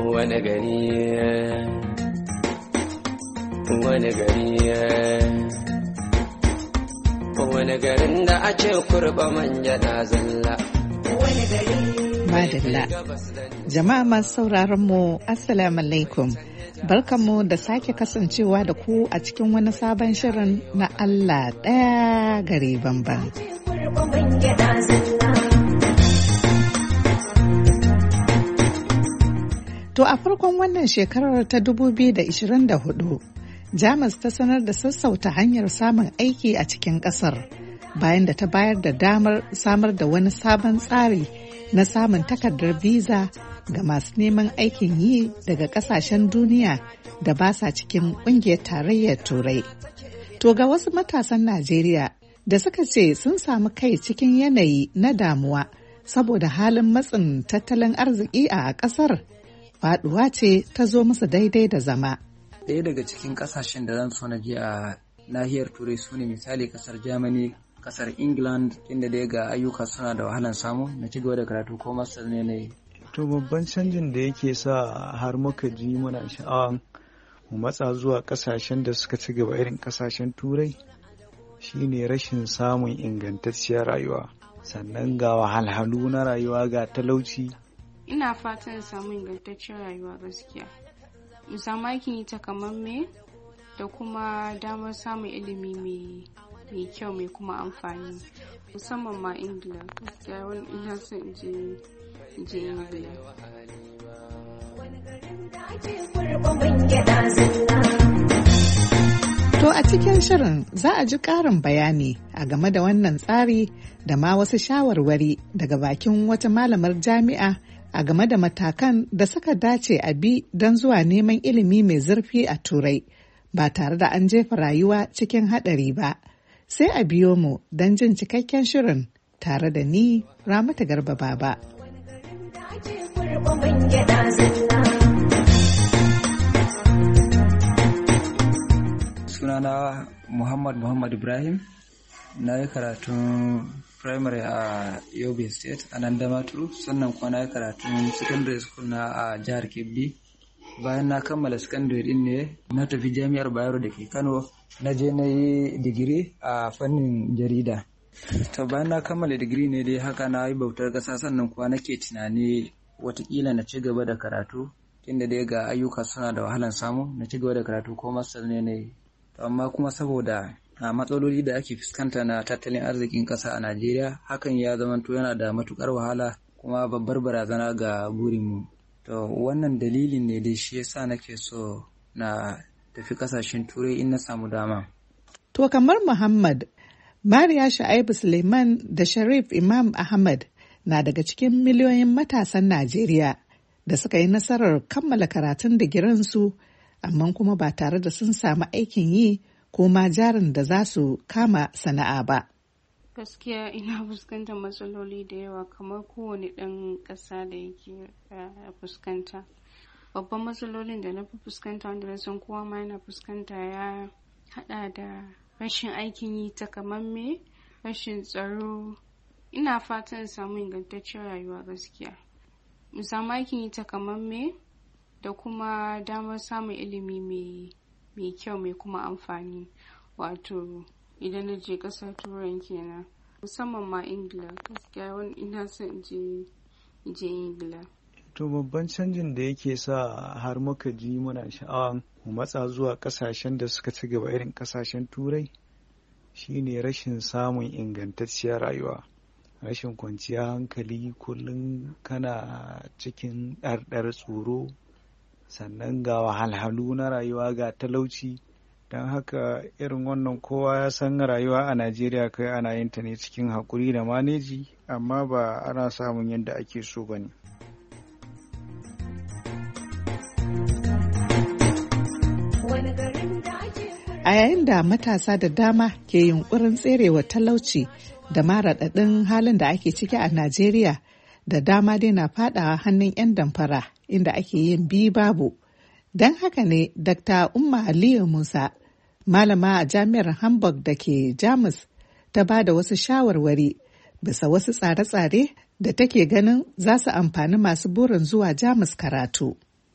wani gari wani garin da ake kurba manja na zalla. Madalla. Jama'a masu sauraron mu Assalamu alaikum. Barkanmu da sake kasancewa da ku a cikin wani sabon shirin na Allah ɗaya gari banban. To a farkon wannan shekarar ta 2024, Jamus ta sanar da sassauta hanyar samun aiki a cikin ƙasar bayan da ta bayar da damar samar da wani sabon tsari na samun takardar visa ga masu neman aikin yi daga ƙasashen duniya da ba sa cikin ƙungiyar tarayyar Turai. To ga wasu matasan Najeriya da suka ce sun samu kai cikin yanayi na damuwa saboda halin matsin tattalin arziki a ƙasar, faɗuwa ce ta zo musu daidai da zama. Ɗaya daga cikin ƙasashen da zan so na je a nahiyar Turai su ne misali ƙasar Germany, ƙasar England, inda dai ga ayyuka suna da wahalan samu na ci gaba da karatu ko master ne na yi. To babban canjin da yake sa har muka ji muna sha'awan mu matsa zuwa ƙasashen da suka ci gaba irin ƙasashen Turai shine rashin samun ingantacciyar rayuwa, sannan ga wahalhalu na rayuwa ga talauci. Ina fatan samu ingantacciyar rayuwa gaskiya. Mu samu aikin yi takamamme da kuma damar samun ilimi mai kyau mai kuma amfani, musamman ma Ingila. Gaskiya wani ina son je Ingila. To a cikin shirin za a ji ƙarin bayani a game da wannan tsari da ma wasu shawarwari daga bakin wata malamar jami'a a game da matakan da suka dace a bi don zuwa neman ilimi mai zurfi a Turai ba tare da an jefa rayuwa cikin haɗari ba. Sai a biyo mu don jin cikakken shirin tare da ni Ramatu Garba Baba. Sunana Muhammad Ibrahim, na yi karatun primary a Yobe State a nan Damaturu, sannan kuma na yi karatun secondary school na a jihar Kebbi. Bayan na kammala secondary din ne na tafi jami'ar Bayero da ke Kano, na je na yi digiri a fannin jarida. To bayan na kammala digiri ne dai haka na yi bautar ƙasa, sannan kuma nake tunani watakila na ci gaba da karatu, inda dai ga ayyuka suna da wahalan samu, na ci gaba da karatu ko master ne na yi. Amma kuma saboda a matsaloli da ake fuskanta na tattalin arzikin ƙasa a Najeriya, hakan ya zamanto yana da matukar wahala kuma babbar barazana ga burinmu. To wannan dalilin ne dai shi yasa nake so na tafi ƙasashen Turai in na samu dama. To kamar Muhammad, Mariya Shu'aibu Suleiman da Sharif Imam Ahmad na daga cikin miliyoyin matasan Najeriya da suka yi nasarar kammala karatun digirinsu amma kuma ba tare da sun samu aikin yi ko ma jarin da za su kama sana'a ba. Gaskiya ina fuskantar matsaloli da yawa kamar kowane ɗan ƙasa da yake fuskanta. Babban matsalolin da na fi fuskanta wanda na san kowa ma yana fuskanta ya haɗa da rashin aikin yi takamamme, rashin tsaro. Ina fatan samu ingantacciyar rayuwa gaskiya. Mu samu aikin yi takamamme da kuma damar samun ilimi mai kyau mai kuma amfani, wato idan na je ƙasar Turai kenan, musamman ma Ingila. Gaskiya wani ina son je Ingila. To babban canjin da yake sa har muka ji muna sha'awan mu matsa zuwa ƙasashen da suka ci gaba irin ƙasashen Turai shine rashin samun ingantacciyar rayuwa, rashin kwanciyar hankali, kullum kana cikin ɗarɗar tsoro, sannan ga wahalhalu na rayuwa ga talauci. Don haka irin wannan kowa ya san rayuwa a Najeriya kai ana yin ta ne cikin haƙuri da maneji, amma ba ana samun yadda ake so ba ne. A yayin da matasa da dama ke yunƙurin tserewa talauci da maraɗaɗin halin da ake ciki a Najeriya, da dama dai na faɗawa hannun 'yan damfara inda ake yin bi babu. Don haka ne Dr. Umma Aliyu Musa, malama a jami'ar Hamburg da ke Jamus, ta ba da wasu shawarwari bisa wasu tsare-tsare da take ganin za su amfani masu burin zuwa Jamus karatu.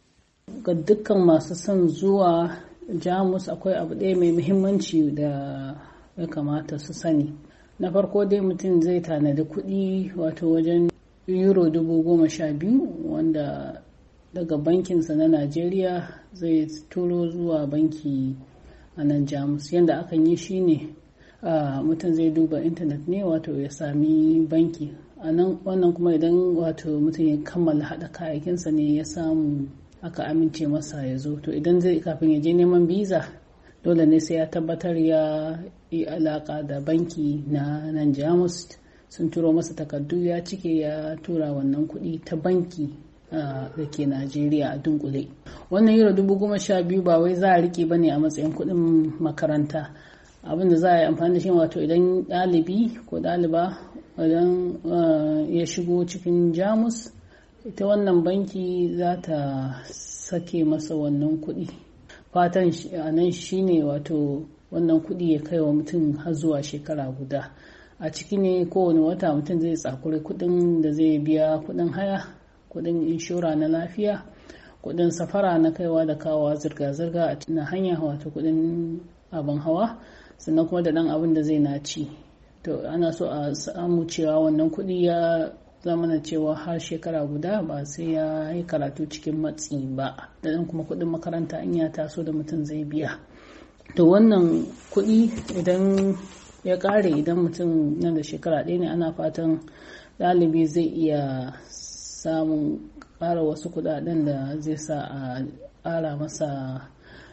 ga dukkan masu son zuwa Jamus akwai abu ɗaya mai muhimmanci da ya kamata su sani. Na farko dai mutum zai tanadi kuɗi wato wajen euro 12,000 wanda daga bankinsa na Najeriya zai turo zuwa banki a nan Jamus. Yadda akan yi shine mutum zai duba intanet ne wato ya sami banki a nan. Wannan kuma idan wato mutum ya kammala haɗa kayakinsa ne ya samu aka amince masa ya zo. To idan zai kafin ya je neman biza dole ne sai ya tabbatar ya yi alaka da banki na nan Jamus sun turo masa takardu ya cike ya tura wannan kuɗi ta banki da ke Najeriya a dunkule. Wannan euro 12,000 ba wai za a rike bane a matsayin kuɗin makaranta. Abin da za a yi amfani da shi wato idan ɗalibi ko ɗaliba idan ya shigo cikin Jamus, ita wannan banki za ta sake masa wannan kuɗi. Fatan a nan shine wato wannan kuɗi ya kai wa mutum har zuwa shekara guda. A ciki ne kowane wata mutum zai tsakuri kuɗin da zai biya kuɗin haya, kuɗin inshora na lafiya, kuɗin safara na kaiwa da kawowa zirga-zirga na hanya wato kuɗin abin hawa, sannan kuma da ɗan abin da zai na ci. To ana so a samu cewa wannan kuɗi ya zamana cewa har shekara guda ba sai ya yi karatu cikin matsi ba, da ɗan kuma kuɗin makaranta in ya taso da mutum zai biya. To wannan kuɗi idan ya ƙare, idan mutum nan da shekara ɗaya ne, ana fatan ɗalibi zai iya samun ƙara wasu kuɗaɗen da zai sa a ƙara masa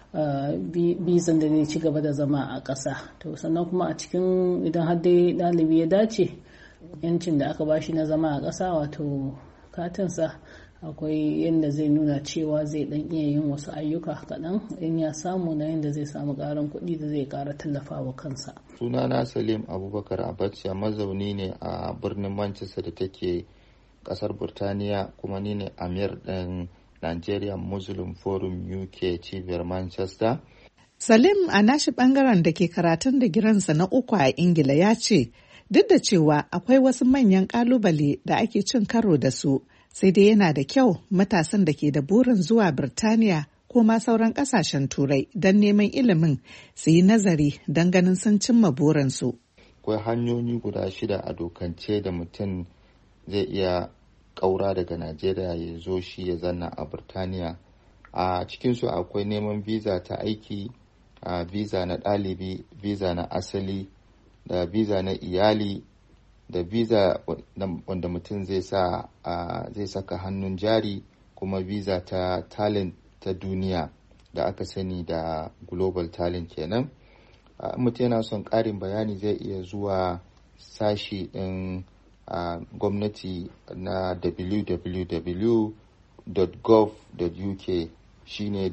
bizan da zai ci gaba da zama a ƙasa. To sannan kuma a cikin idan har dai ɗalibi ya dace yancin da aka bashi na zama a ƙasa wato katinsa, akwai yadda zai nuna cewa zai dan iya yin wasu ayyuka kaɗan in ya samu na yadda zai samu ƙarin kuɗi da zai ƙara tallafawa kansa. Sunana Salim Abubakar Abacha, mazauni ne a birnin Manchester da take ƙasar Burtaniya, kuma ni ne Amir ɗin Nigerian Muslim Forum UK cibiyar Manchester. Salim a nashi ɓangaren da ke karatun digirinsa na 3 a Ingila ya ce duk da cewa akwai wasu manyan ƙalubale da ake cin karo da su, sai dai yana da kyau matasan da ke da burin zuwa Birtaniya ko ma sauran ƙasashen Turai don neman ilimin su yi nazari don ganin sun cimma burinsu. Akwai hanyoyi guda 6 a dokance da mutum zai iya ƙaura daga Najeriya ya zo shi ya zanna a Birtaniya. A cikinsu akwai neman visa ta aiki, visa na ɗalibi, visa na asali, da visa na iyali, da visa wanda mutum zai saka hannun jari, kuma visa ta talent ta duniya da aka sani da global talent kenan. Mutum yana son ƙarin bayani zai iya zuwa sashi ɗin gwamnati na www.gov.uk, shine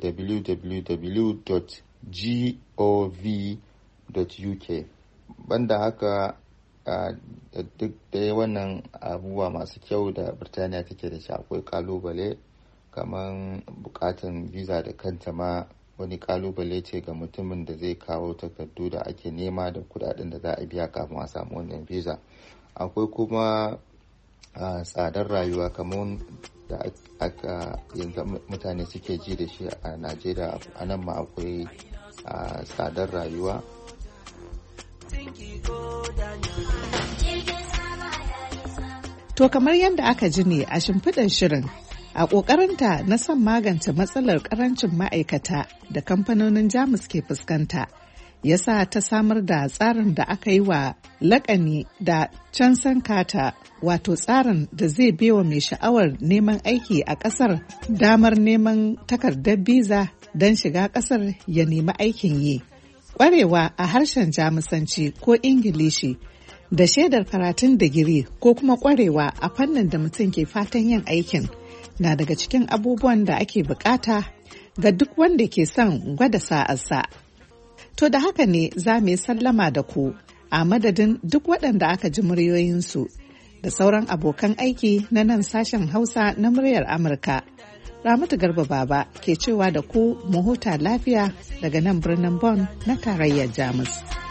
www.gov.uk. Banda haka duk da wannan abubuwa masu kyau da Birtaniya take da shi, akwai kalubale kamar bukatan visa da kanta ma wani kalubale ce ga mutumin da zai kawo takardu da ake nema da kudaden da za a biya kafin a samu wannan visa. Akwai kuma tsadar rayuwa kamar da aka yanzu mutane suke ji da shi a Najeriya. A nan ma akwai tsadar rayuwa. To kamar yadda aka ji ne a shimfiɗar shirin, a ƙoƙarinta na son magance matsalar ƙarancin ma'aikata da kamfanonin Jamus ke fuskanta, ya sa ta samar da tsarin da aka yi wa laƙani da Chanson Carter, wato tsarin da zai baiwa mai sha'awar neman aiki a ƙasar damar neman takardar biza don shiga ƙasar ya nemi aikin yi. Ƙwarewa a harshen Jamusanci ko Ingilishi da shaidar karatun digiri ko kuma ƙwarewa a fannin da mutum ke fatan yin aikin na daga cikin abubuwan da ake bukata ga duk wanda ke son gwada sa'arsa. To da haka ne za mu yi sallama da ku a madadin duk waɗanda aka ji muryoyinsu da sauran abokan aiki na nan sashen Hausa na muryar Amurka. Ramatu Garba Baba ke cewa da ku mu huta lafiya daga nan birnin Bonn na tarayyar Jamus.